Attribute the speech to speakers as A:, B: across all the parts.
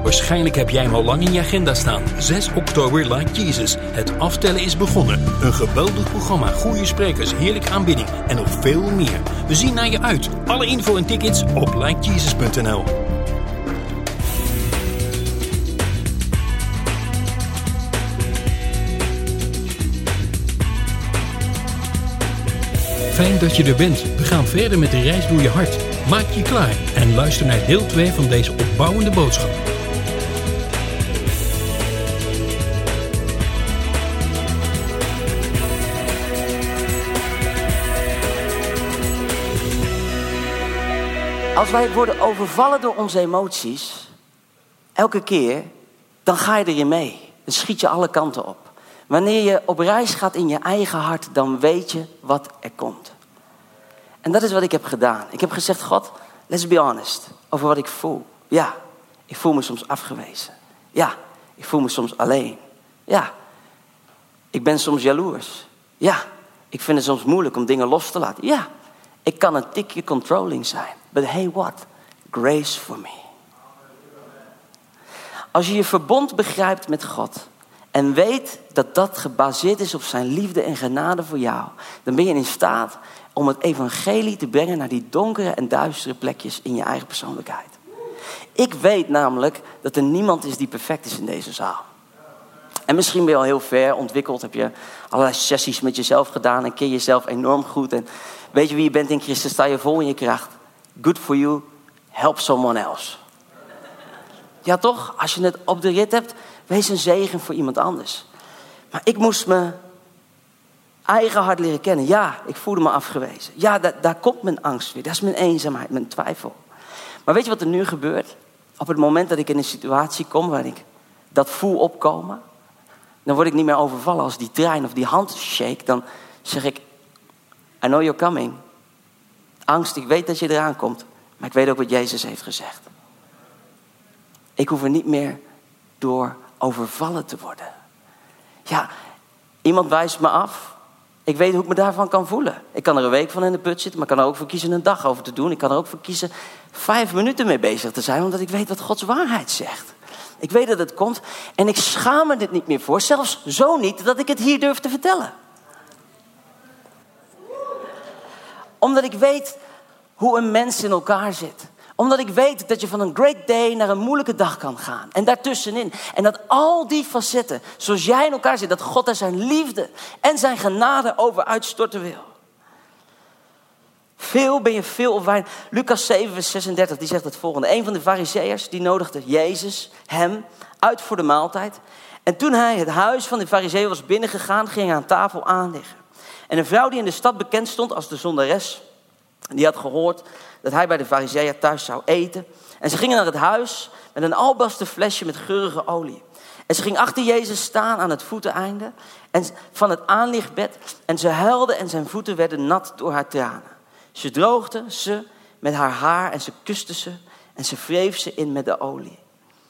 A: Waarschijnlijk heb jij hem al lang in je agenda staan. 6 oktober Like Jesus. Het aftellen is begonnen. Een geweldig programma, goede sprekers, heerlijke aanbidding en nog veel meer. We zien naar je uit. Alle info en tickets op likejesus.nl. Fijn dat je er bent. We gaan verder met de reis door je hart. Maak je klaar en luister naar deel 2 van deze opbouwende boodschap.
B: Als wij worden overvallen door onze emoties, elke keer, dan ga je erin mee. Dan schiet je alle kanten op. Wanneer je op reis gaat in je eigen hart, dan weet je wat er komt. En dat is wat ik heb gedaan. Ik heb gezegd, God, let's be honest over wat ik voel. Ja, ik voel me soms afgewezen. Ja, ik voel me soms alleen. Ja, ik ben soms jaloers. Ja, ik vind het soms moeilijk om dingen los te laten. Ja, ik kan een tikje controlling zijn. But hey, what? Grace for me. Als je je verbond begrijpt met God en weet dat dat gebaseerd is op zijn liefde en genade voor jou, dan ben je in staat om het evangelie te brengen naar die donkere en duistere plekjes in je eigen persoonlijkheid. Ik weet namelijk dat er niemand is die perfect is in deze zaal. En misschien ben je al heel ver ontwikkeld, heb je allerlei sessies met jezelf gedaan en ken jezelf enorm goed. En weet je wie je bent in Christus, sta je vol in je kracht. Good for you, help someone else. Ja toch, als je het op de rit hebt, wees een zegen voor iemand anders. Maar ik moest mijn eigen hart leren kennen. Ja, ik voelde me afgewezen. Ja, daar komt mijn angst weer. Dat is mijn eenzaamheid, mijn twijfel. Maar weet je wat er nu gebeurt? Op het moment dat ik in een situatie kom waar ik dat voel opkomen, dan word ik niet meer overvallen als die trein of die hand shake. Dan zeg ik, I know you're coming. Angst, ik weet dat je eraan komt. Maar ik weet ook wat Jezus heeft gezegd. Ik hoef er niet meer door overvallen te worden. Ja, iemand wijst me af. Ik weet hoe ik me daarvan kan voelen. Ik kan er een week van in de put zitten, maar ik kan er ook voor kiezen een dag over te doen. Ik kan er ook voor kiezen 5 minuten mee bezig te zijn, omdat ik weet wat Gods waarheid zegt. Ik weet dat het komt en ik schaam me dit niet meer voor. Zelfs zo niet dat ik het hier durf te vertellen. Omdat ik weet hoe een mens in elkaar zit. Omdat ik weet dat je van een great day naar een moeilijke dag kan gaan. En daartussenin. En dat al die facetten, zoals jij in elkaar zit, dat God daar zijn liefde en zijn genade over uitstorten wil. Veel ben je veel of weinig. Lucas 7 vers 36, die zegt het volgende. Een van de farizeeërs, die nodigde Jezus, hem, uit voor de maaltijd. En toen hij het huis van de farizeeër was binnengegaan, ging hij aan tafel aanliggen. En een vrouw die in de stad bekend stond als de zondares, die had gehoord dat hij bij de farizeeër thuis zou eten. En ze gingen naar het huis met een albasten flesje met geurige olie. En ze ging achter Jezus staan aan het voeteneinde van het aanlichtbed. En ze huilde en zijn voeten werden nat door haar tranen. Ze droogde ze met haar haar en ze kuste ze en ze wreef ze in met de olie.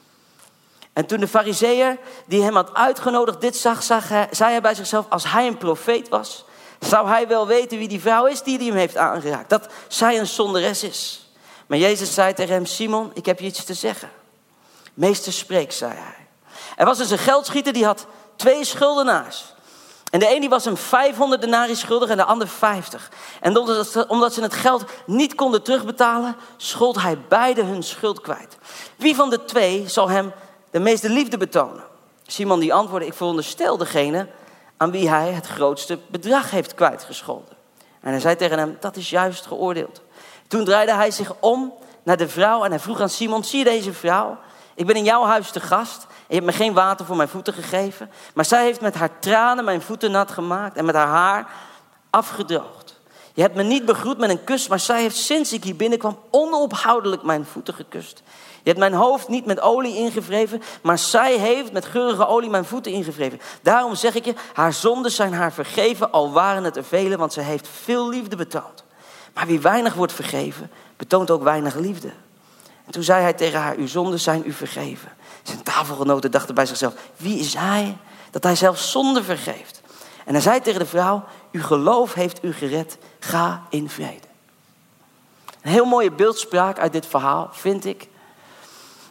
B: En toen de farizeeër die hem had uitgenodigd dit zag, zei hij bij zichzelf, als hij een profeet was, zou hij wel weten wie die vrouw is die hem heeft aangeraakt. Dat zij een zonderes is. Maar Jezus zei tegen hem, Simon, ik heb je iets te zeggen. Meester, spreek, zei hij. Er was dus een geldschieter die had 2 schuldenaars. En de een die was hem 500 denari schuldig en de ander 50. En omdat ze het geld niet konden terugbetalen, schold hij beide hun schuld kwijt. Wie van de 2 zal hem de meeste liefde betonen? Simon die antwoordde, ik veronderstel degene aan wie hij het grootste bedrag heeft kwijtgescholden. En hij zei tegen hem, dat is juist geoordeeld. Toen draaide hij zich om naar de vrouw en hij vroeg aan Simon, zie je deze vrouw? Ik ben in jouw huis te gast en je hebt me geen water voor mijn voeten gegeven. Maar zij heeft met haar tranen mijn voeten nat gemaakt en met haar haar afgedroogd. Je hebt me niet begroet met een kus, maar zij heeft sinds ik hier binnenkwam onophoudelijk mijn voeten gekust. Je hebt mijn hoofd niet met olie ingewreven, maar zij heeft met geurige olie mijn voeten ingewreven. Daarom zeg ik je, haar zonden zijn haar vergeven, al waren het er vele, want ze heeft veel liefde betoond. Maar wie weinig wordt vergeven, betoont ook weinig liefde. En toen zei hij tegen haar, uw zonden zijn u vergeven. Zijn tafelgenoten dachten bij zichzelf, wie is hij dat hij zelf zonde vergeeft? En hij zei tegen de vrouw, uw geloof heeft u gered, ga in vrede. Een heel mooie beeldspraak uit dit verhaal, vind ik.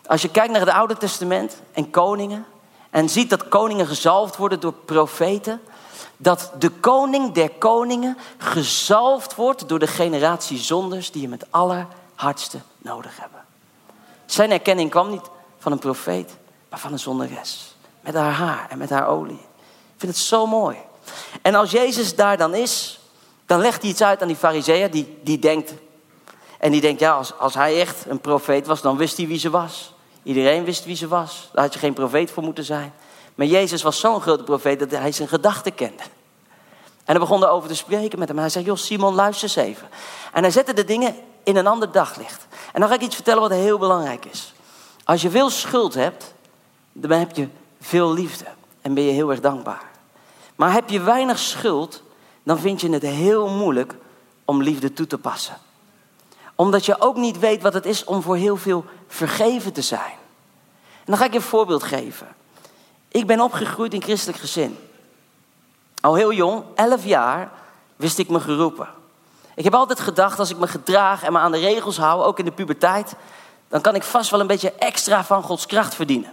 B: Als je kijkt naar het Oude Testament en koningen. En ziet dat koningen gezalfd worden door profeten. Dat de koning der koningen gezalfd wordt door de generatie zonders die hem het allerhardste nodig hebben. Zijn erkenning kwam niet van een profeet, maar van een zonderes. Met haar haar en met haar olie. Ik vind het zo mooi. En als Jezus daar dan is, dan legt hij iets uit aan die farizeeër die denkt. En die denkt, ja, als hij echt een profeet was, dan wist hij wie ze was. Iedereen wist wie ze was. Daar had je geen profeet voor moeten zijn. Maar Jezus was zo'n grote profeet dat hij zijn gedachten kende. En hij begon erover te spreken met hem. En hij zei, joh Simon, luister eens even. En hij zette de dingen in een ander daglicht. En dan ga ik iets vertellen wat heel belangrijk is. Als je veel schuld hebt, dan heb je veel liefde. En ben je heel erg dankbaar. Maar heb je weinig schuld, dan vind je het heel moeilijk om liefde toe te passen. Omdat je ook niet weet wat het is om voor heel veel vergeven te zijn. En dan ga ik je een voorbeeld geven. Ik ben opgegroeid in christelijk gezin. Al heel jong, 11 jaar, wist ik me geroepen. Ik heb altijd gedacht, als ik me gedraag en me aan de regels hou, ook in de puberteit, dan kan ik vast wel een beetje extra van Gods kracht verdienen.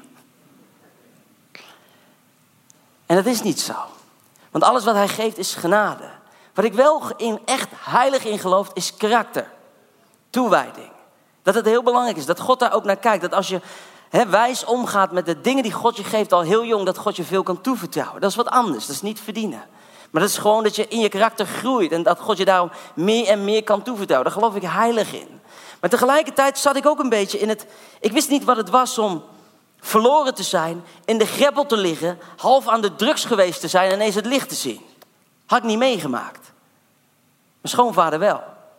B: En dat is niet zo. Want alles wat hij geeft is genade. Wat ik wel echt heilig in geloof, is karakter. Toewijding. Dat het heel belangrijk is, dat God daar ook naar kijkt. Dat als je wijs omgaat met de dingen die God je geeft al heel jong, dat God je veel kan toevertrouwen. Dat is wat anders, dat is niet verdienen. Maar dat is gewoon dat je in je karakter groeit en dat God je daarom meer en meer kan toevertrouwen. Daar geloof ik heilig in. Maar tegelijkertijd zat ik ook een beetje in het. Ik wist niet wat het was om verloren te zijn, in de greppel te liggen, half aan de drugs geweest te zijn en ineens het licht te zien. Had ik niet meegemaakt. Mijn schoonvader wel.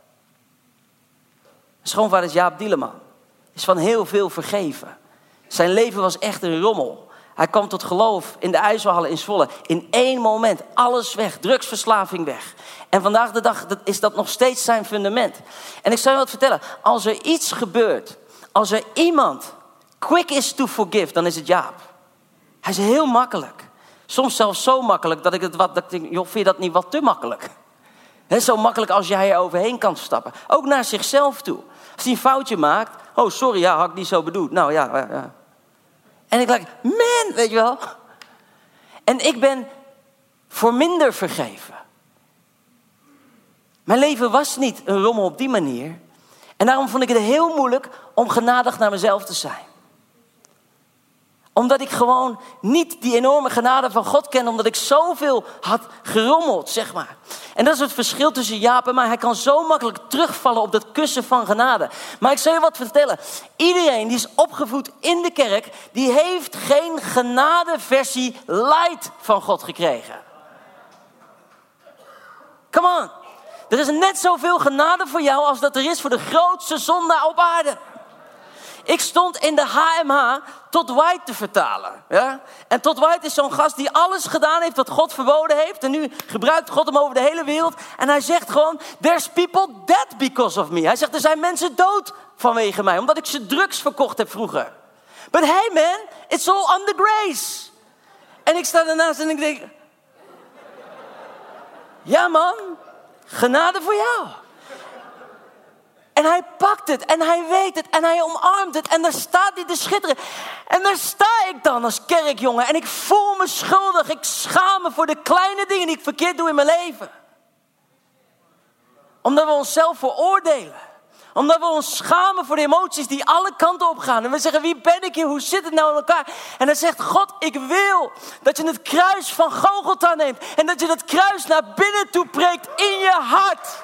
B: Mijn schoonvader is Jaap Dieleman. Is van heel veel vergeven. Zijn leven was echt een rommel. Hij kwam tot geloof in de IJsselhallen in Zwolle. In 1 moment, alles weg, drugsverslaving weg. En vandaag de dag is dat nog steeds zijn fundament. En ik zal je wat vertellen. Als er iets gebeurt, als er iemand quick is to forgive, dan is het Jaap. Hij is heel makkelijk. Soms zelfs zo makkelijk dat ik denk, joh, vind je dat niet wat te makkelijk? Zo makkelijk als jij er overheen kan stappen. Ook naar zichzelf toe. Als hij een foutje maakt. Oh, sorry, ja, had ik niet zo bedoeld. Nou ja. En ik denk, man, weet je wel. En ik ben voor minder vergeven. Mijn leven was niet een rommel op die manier. En daarom vond ik het heel moeilijk om genadig naar mezelf te zijn. Omdat ik gewoon niet die enorme genade van God ken. Omdat ik zoveel had gerommeld, zeg maar. En dat is het verschil tussen Jaap en mij. Hij kan zo makkelijk terugvallen op dat kussen van genade. Maar ik zal je wat vertellen. Iedereen die is opgevoed in de kerk, die heeft geen genadeversie light van God gekregen. Come on. Er is net zoveel genade voor jou als dat er is voor de grootste zondaar op aarde. Ik stond in de HMH Todd White te vertalen. Ja? En Todd White is zo'n gast die alles gedaan heeft wat God verboden heeft. En nu gebruikt God hem over de hele wereld. En hij zegt gewoon, there's people dead because of me. Hij zegt, er zijn mensen dood vanwege mij. Omdat ik ze drugs verkocht heb vroeger. But hey man, it's all under grace. En ik sta ernaast en ik denk, ja man, genade voor jou. En hij pakt het en hij weet het en hij omarmt het. En daar staat hij te schitteren. En daar sta ik dan als kerkjongen. En ik voel me schuldig. Ik schaam me voor de kleine dingen die ik verkeerd doe in mijn leven. Omdat we onszelf veroordelen. Omdat we ons schamen voor de emoties die alle kanten op gaan. En we zeggen, wie ben ik hier? Hoe zit het nou in elkaar? En dan zegt God, ik wil dat je het kruis van Golgotha neemt. En dat je dat kruis naar binnen toe preekt in je hart.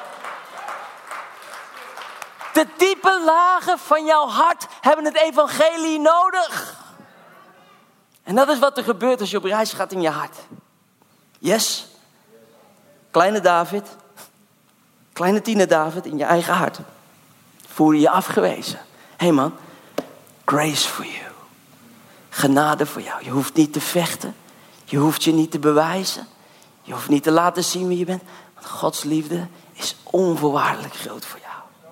B: De diepe lagen van jouw hart hebben het evangelie nodig. En dat is wat er gebeurt als je op reis gaat in je hart. Yes. Kleine David. Kleine tiener David in je eigen hart. Voel je je afgewezen. Hé man. Grace for you. Genade voor jou. Je hoeft niet te vechten. Je hoeft je niet te bewijzen. Je hoeft niet te laten zien wie je bent. Want Gods liefde is onvoorwaardelijk groot voor jou.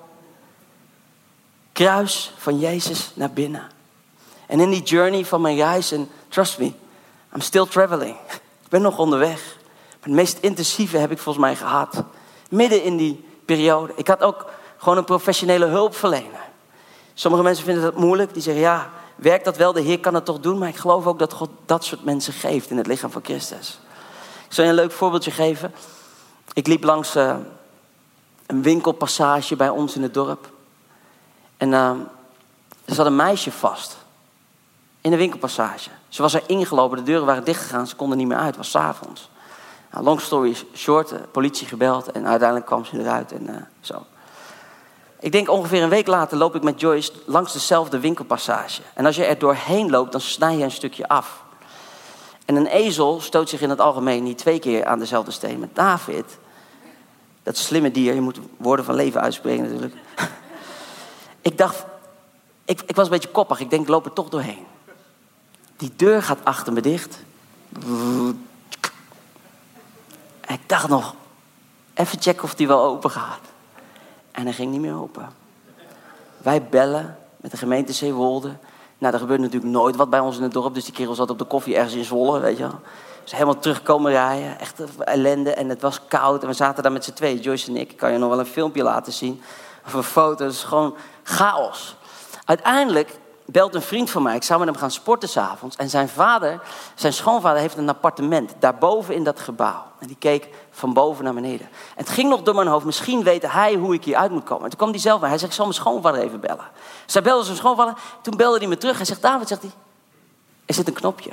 B: Kruis van Jezus naar binnen. En in die journey van mijn reis, en trust me, I'm still traveling. Ik ben nog onderweg. Maar het meest intensieve heb ik volgens mij gehad. Midden in die periode. Ik had ook gewoon een professionele hulpverlener. Sommige mensen vinden dat moeilijk. Die zeggen, ja, werkt dat wel? De Heer kan het toch doen? Maar ik geloof ook dat God dat soort mensen geeft in het lichaam van Christus. Ik zal je een leuk voorbeeldje geven. Ik liep langs een winkelpassage bij ons in het dorp. En er zat een meisje vast. In de winkelpassage. Ze was er ingelopen, de deuren waren dichtgegaan. Ze konden niet meer uit, het was 's avonds. Nou, long story short, politie gebeld. En uiteindelijk kwam ze eruit en zo. Ik denk ongeveer een week later loop ik met Joyce langs dezelfde winkelpassage. En als je er doorheen loopt, dan snij je een stukje af. En een ezel stoot zich in het algemeen niet 2 keer aan dezelfde steen. Met David, dat slimme dier, je moet woorden van leven uitspreken natuurlijk. Ik dacht, ik was een beetje koppig. Ik denk, ik loop er toch doorheen. Die deur gaat achter me dicht. En ik dacht nog, even checken of die wel open gaat. En hij ging niet meer open. Wij bellen met de gemeente Zeewolde. Nou, er gebeurt natuurlijk nooit wat bij ons in het dorp. Dus die kerel zat op de koffie ergens in Zwolle, weet je wel. Dus helemaal terugkomen rijden. Echt ellende. En het was koud. En we zaten daar met z'n tweeën, Joyce en ik. Ik kan je nog wel een filmpje laten zien. Of een foto. Het is gewoon chaos. Uiteindelijk belt een vriend van mij. Ik zou met hem gaan sporten 's avonds. En zijn schoonvader heeft een appartement. Daarboven in dat gebouw. En die keek van boven naar beneden. En het ging nog door mijn hoofd. Misschien weet hij hoe ik hier uit moet komen. En toen kwam hij zelf bij. Hij zegt, ik zal mijn schoonvader even bellen. Dus hij belde zijn schoonvader. Toen belde hij me terug. Hij zegt, David, zegt hij, er zit een knopje.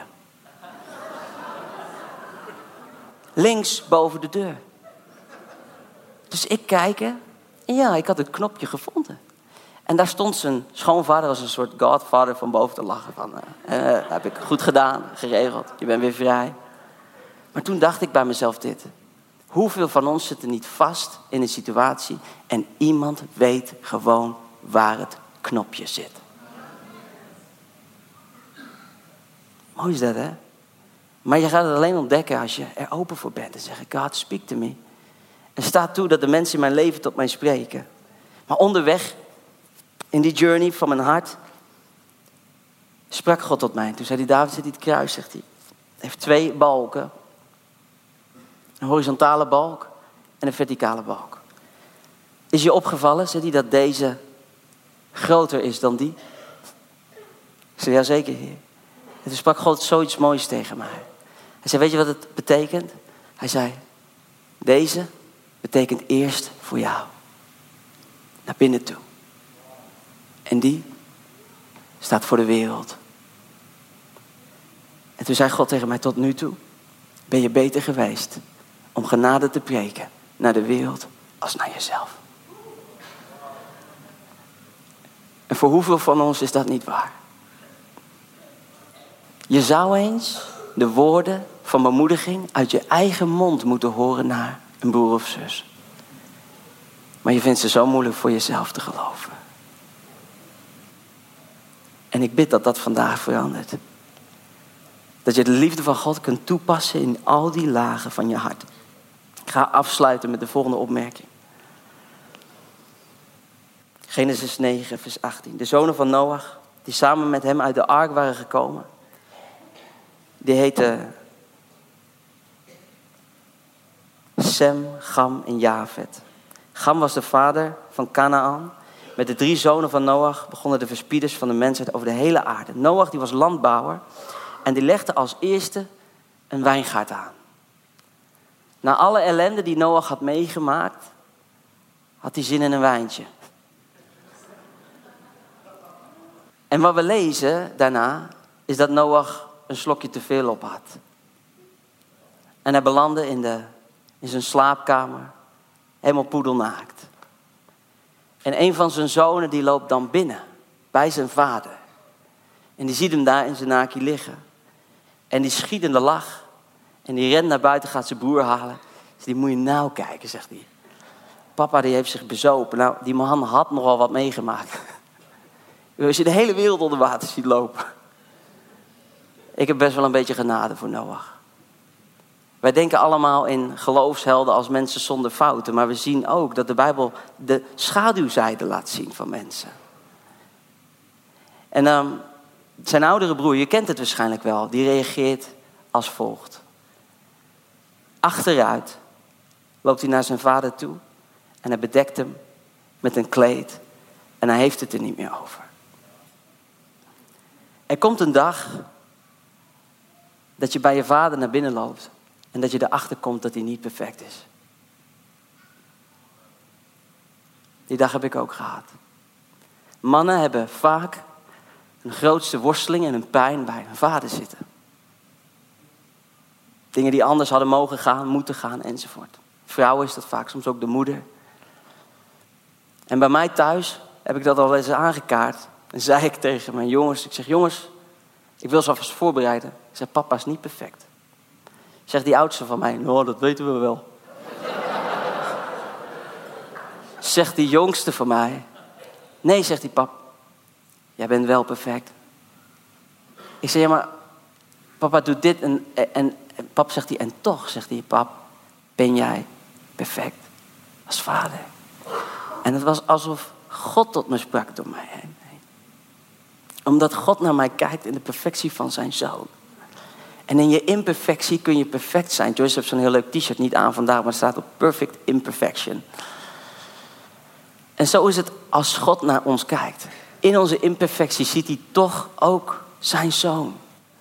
B: Links boven de deur. Dus ik kijk. En ja, ik had het knopje gevonden. En daar stond zijn schoonvader als een soort godfather van boven te lachen. Van, heb ik goed gedaan, geregeld. Je bent weer vrij. Maar toen dacht ik bij mezelf dit. Hoeveel van ons zitten niet vast in een situatie en iemand weet gewoon waar het knopje zit. Mooi is dat, hè? Maar je gaat het alleen ontdekken als je er open voor bent. En zeggen, God, speak to me. En staat toe dat de mensen in mijn leven tot mij spreken. Maar onderweg, in die journey van mijn hart, sprak God tot mij. Toen zei hij, David, zit hij het kruis, zegt hij. Hij heeft 2 balken. Een horizontale balk en een verticale balk. Is je opgevallen, zegt hij, dat deze groter is dan die? Ik zei, ja zeker, Heer. En toen sprak God zoiets moois tegen mij. Hij zei, weet je wat het betekent? Hij zei, deze betekent eerst voor jou. Naar binnen toe. En die staat voor de wereld. En toen zei God tegen mij, tot nu toe ben je beter geweest om genade te preken naar de wereld als naar jezelf. En voor hoeveel van ons is dat niet waar? Je zou eens de woorden van bemoediging uit je eigen mond moeten horen naar een broer of zus. Maar je vindt ze zo moeilijk voor jezelf te geloven. En ik bid dat dat vandaag verandert. Dat je de liefde van God kunt toepassen in al die lagen van je hart. Ik ga afsluiten met de volgende opmerking. Genesis 9, vers 18. De zonen van Noach, die samen met hem uit de ark waren gekomen. Die heten Sem, Cham en Jafet. Cham was de vader van Kanaan. Met de 3 zonen van Noach begonnen de verspieders van de mensheid over de hele aarde. Noach die was landbouwer en die legde als eerste een wijngaard aan. Na alle ellende die Noach had meegemaakt, had hij zin in een wijntje. En wat we lezen daarna is dat Noach een slokje te veel op had. En hij belandde in zijn slaapkamer, helemaal poedelnaakt. En een van zijn zonen die loopt dan binnen, bij zijn vader. En die ziet hem daar in zijn naakie liggen. En die schiet in de lach. En die rent naar buiten, gaat zijn broer halen. Dus die moet je nou kijken, zegt hij. Papa die heeft zich bezopen. Nou, die man had nogal wat meegemaakt. Als je de hele wereld onder water ziet lopen. Ik heb best wel een beetje genade voor Noach. Wij denken allemaal in geloofshelden als mensen zonder fouten. Maar we zien ook dat de Bijbel de schaduwzijde laat zien van mensen. En zijn oudere broer, je kent het waarschijnlijk wel, die reageert als volgt. Achteruit loopt hij naar zijn vader toe en hij bedekt hem met een kleed en hij heeft het er niet meer over. Er komt een dag dat je bij je vader naar binnen loopt en dat je erachter komt dat hij niet perfect is. Die dag heb ik ook gehad. Mannen hebben vaak hun grootste worsteling en hun pijn bij hun vader zitten. Dingen die anders hadden mogen gaan, moeten gaan enzovoort. Vrouwen is dat vaak, soms ook de moeder. En bij mij thuis heb ik dat al eens aangekaart. En zei ik tegen mijn jongens, ik zeg jongens, ik wil ze alvast voorbereiden. Ik zeg papa is niet perfect. Zegt die oudste van mij, nou dat weten we wel. Zegt die jongste van mij, nee zegt die pap, jij bent wel perfect. Ik zeg ja maar papa doet dit en pap zegt hij en toch zegt hij pap, ben jij perfect als vader. En het was alsof God tot me sprak door mij heen. Omdat God naar mij kijkt in de perfectie van zijn zoon. En in je imperfectie kun je perfect zijn. Joyce heeft zo'n heel leuk t-shirt, niet aan vandaag, maar het staat op Perfect Imperfection. En zo is het als God naar ons kijkt. In onze imperfectie ziet hij toch ook zijn zoon.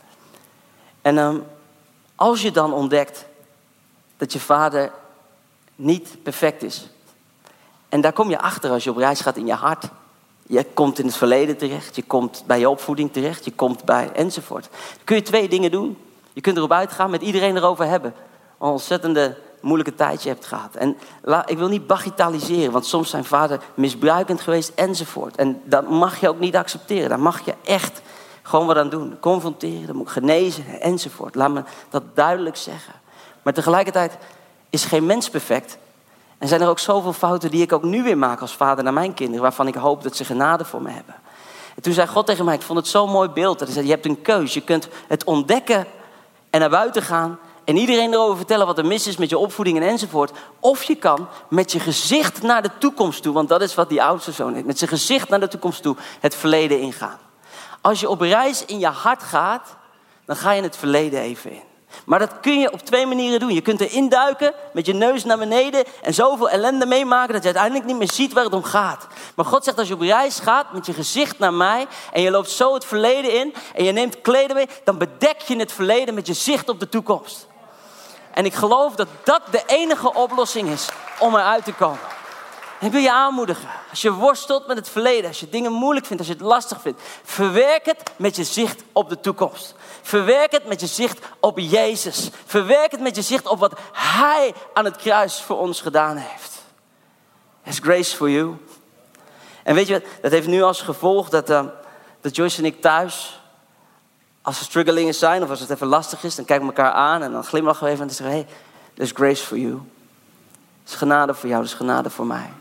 B: En als je dan ontdekt dat je vader niet perfect is. En daar kom je achter als je op reis gaat in je hart. Je komt in het verleden terecht. Je komt bij je opvoeding terecht. Je komt bij enzovoort. Dan kun je 2 dingen doen. Je kunt erop uitgaan, met iedereen erover hebben. Een ontzettende moeilijke tijd je hebt gehad. En ik wil niet bagatelliseren. Want soms zijn vader misbruikend geweest enzovoort. En dat mag je ook niet accepteren. Daar mag je echt gewoon wat aan doen. Confronteren, dat moet genezen enzovoort. Laat me dat duidelijk zeggen. Maar tegelijkertijd is geen mens perfect. En zijn er ook zoveel fouten die ik ook nu weer maak als vader naar mijn kinderen. Waarvan ik hoop dat ze genade voor me hebben. En toen zei God tegen mij, ik vond het zo'n mooi beeld. Hij zei, je hebt een keus. Je kunt het ontdekken en naar buiten gaan. En iedereen erover vertellen wat er mis is met je opvoeding en enzovoort. Of je kan met je gezicht naar de toekomst toe. Want dat is wat die oudste zoon heeft. Met zijn gezicht naar de toekomst toe het verleden ingaan. Als je op reis in je hart gaat, dan ga je het verleden even in. Maar dat kun je op 2 manieren doen. Je kunt erin duiken met je neus naar beneden en zoveel ellende meemaken dat je uiteindelijk niet meer ziet waar het om gaat. Maar God zegt als je op reis gaat met je gezicht naar mij en je loopt zo het verleden in en je neemt kleden mee, dan bedek je het verleden met je zicht op de toekomst. En ik geloof dat dat de enige oplossing is om eruit te komen. En ik wil je aanmoedigen. Als je worstelt met het verleden, als je dingen moeilijk vindt, als je het lastig vindt, verwerk het met je zicht op de toekomst. Verwerk het met je zicht op Jezus. Verwerk het met je zicht op wat Hij aan het kruis voor ons gedaan heeft. There's grace for you. En weet je, dat heeft nu als gevolg dat Joyce en ik thuis, als we strugglingen zijn of als het even lastig is, dan kijken we elkaar aan en dan glimlachen we even en dan zeggen we, hey, there's grace for you. Het is genade voor jou, het is genade voor mij.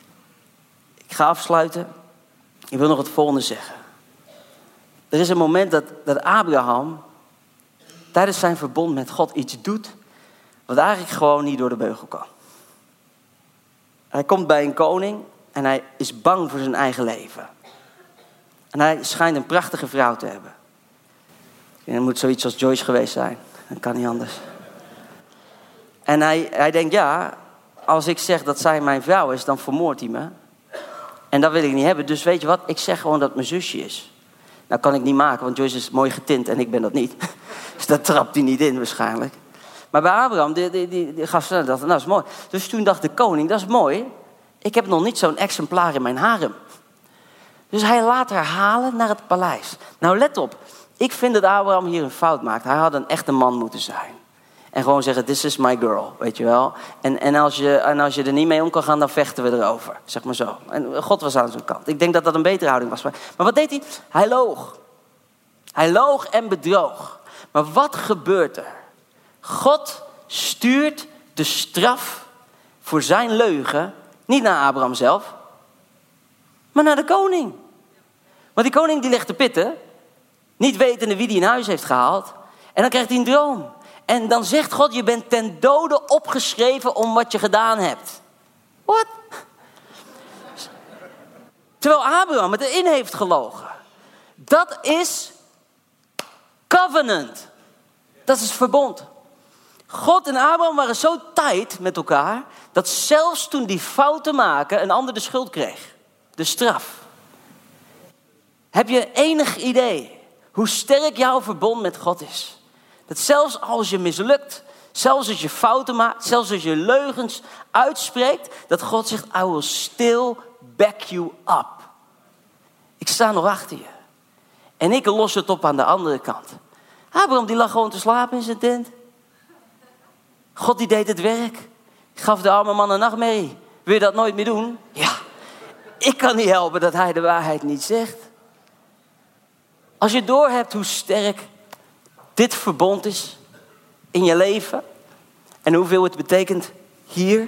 B: Ik ga afsluiten. Ik wil nog het volgende zeggen. Er is een moment dat Abraham tijdens zijn verbond met God iets doet wat eigenlijk gewoon niet door de beugel kan. Hij komt bij een koning en hij is bang voor zijn eigen leven. En hij schijnt een prachtige vrouw te hebben. En dat moet zoiets als Joyce geweest zijn. Dat kan niet anders. En hij denkt, ja, als ik zeg dat zij mijn vrouw is, dan vermoordt hij me. En dat wil ik niet hebben. Dus weet je wat, ik zeg gewoon dat het mijn zusje is. Nou kan ik niet maken, want Joyce is mooi getint en ik ben dat niet. Dus dat trapt hij niet in waarschijnlijk. Maar bij Abraham, die gaf ze dat, nou, dat is mooi. Dus toen dacht de koning, dat is mooi. Ik heb nog niet zo'n exemplaar in mijn harem. Dus hij laat haar halen naar het paleis. Nou let op, ik vind dat Abraham hier een fout maakt. Hij had een echte man moeten zijn. En gewoon zeggen, this is my girl, weet je wel. En als je er niet mee om kan gaan, dan vechten we erover. Zeg maar zo. En God was aan zijn kant. Ik denk dat dat een betere houding was. Maar wat deed hij? Hij loog. Hij loog en bedroog. Maar wat gebeurt er? God stuurt de straf voor zijn leugen niet naar Abraham zelf, maar naar de koning. Want die koning die legt de pitten, niet wetende wie die in huis heeft gehaald. En dan krijgt hij een droom. En dan zegt God, je bent ten dode opgeschreven om wat je gedaan hebt. Wat? Terwijl Abraham het erin heeft gelogen. Dat is covenant. Dat is verbond. God en Abraham waren zo tight met elkaar, dat zelfs toen die fouten maken, een ander de schuld kreeg. De straf. Heb je enig idee hoe sterk jouw verbond met God is. Dat zelfs als je mislukt, zelfs als je fouten maakt, zelfs als je leugens uitspreekt, dat God zegt, I will still back you up. Ik sta nog achter je. En ik los het op aan de andere kant. Abraham die lag gewoon te slapen in zijn tent. God die deed het werk. Gaf de arme man een nachtmerrie. Wil je dat nooit meer doen? Ja. Ik kan niet helpen dat hij de waarheid niet zegt. Als je doorhebt hoe sterk dit verbond is in je leven. En hoeveel het betekent hier.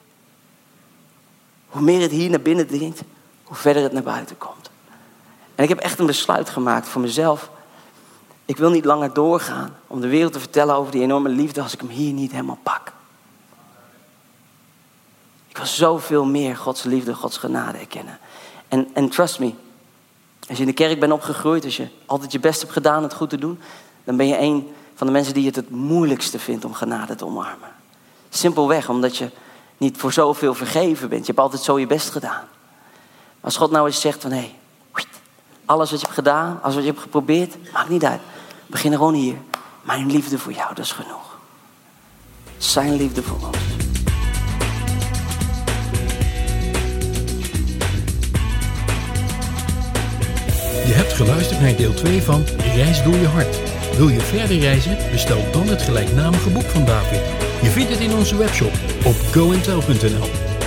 B: Hoe meer het hier naar binnen dringt, hoe verder het naar buiten komt. En ik heb echt een besluit gemaakt voor mezelf. Ik wil niet langer doorgaan om de wereld te vertellen over die enorme liefde als ik hem hier niet helemaal pak. Ik wil zoveel meer Gods liefde, Gods genade erkennen. En trust me, als je in de kerk bent opgegroeid, als je altijd je best hebt gedaan het goed te doen, dan ben je een van de mensen die het moeilijkste vindt om genade te omarmen. Simpelweg omdat je niet voor zoveel vergeven bent. Je hebt altijd zo je best gedaan. Maar als God nou eens zegt van, hé, alles wat je hebt gedaan, alles wat je hebt geprobeerd, maakt niet uit. Begin gewoon hier. Mijn liefde voor jou, dat is genoeg. Zijn liefde voor ons.
A: Je hebt geluisterd naar deel 2 van Reis door je hart. Wil je verder reizen? Bestel dan het gelijknamige boek van David. Je vindt het in onze webshop op goandtell.nl.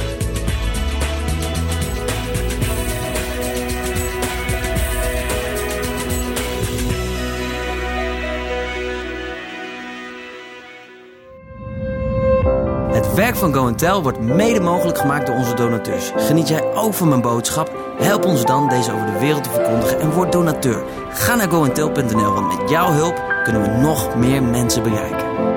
B: Het werk van Go and Tell wordt mede mogelijk gemaakt door onze donateurs. Geniet jij ook van mijn boodschap? Help ons dan deze over de wereld te verkondigen en word donateur. Ga naar goandtell.nl, want met jouw hulp kunnen we nog meer mensen bereiken.